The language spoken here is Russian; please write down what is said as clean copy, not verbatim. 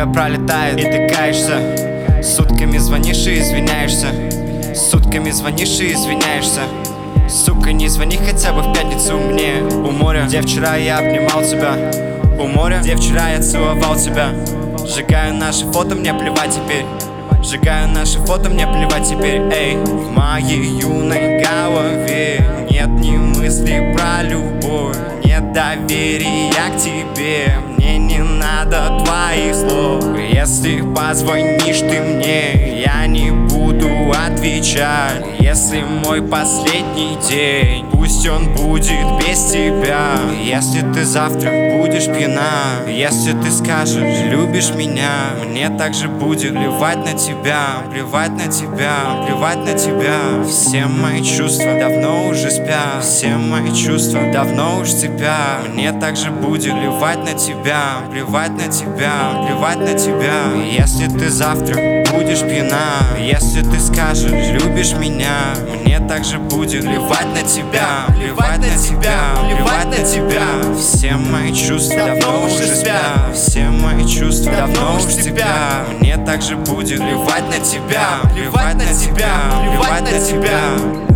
Время пролетает, и ты каешься. Сутками звонишь и извиняешься. Сутками звонишь и извиняешься. Сука, не звони хотя бы в пятницу мне. У моря, где вчера я обнимал тебя. У моря, где вчера я целовал тебя. Сжигаю наши фото, мне плевать теперь. Сжигаю наши фото, мне плевать теперь. Эй, в моей юной голове нет ни мысли про любовь, нет доверия к тебе. Мне не надо твоих слов. Если позвонишь ты мне, я не буду отвечать. Если мой последний день, пусть он будет без тебя. Если ты завтра будешь пьяна, если ты скажешь любишь меня, мне также будет плевать на тебя, плевать на тебя, плевать на тебя. Все мои чувства давно уже спят, все мои чувства давно уж тебя. Мне также будет плевать на тебя, плевать на тебя, плевать на тебя. Если ты завтра будешь пьяна, если ты скажешь любишь меня, мне также будет плевать на тебя, плевать на тебя, плевать на тебя. Все мои чувства давно уже спят, все мои чувства давно уж тебя. Мне также будет плевать на тебя, плевать на тебя, плевать на тебя.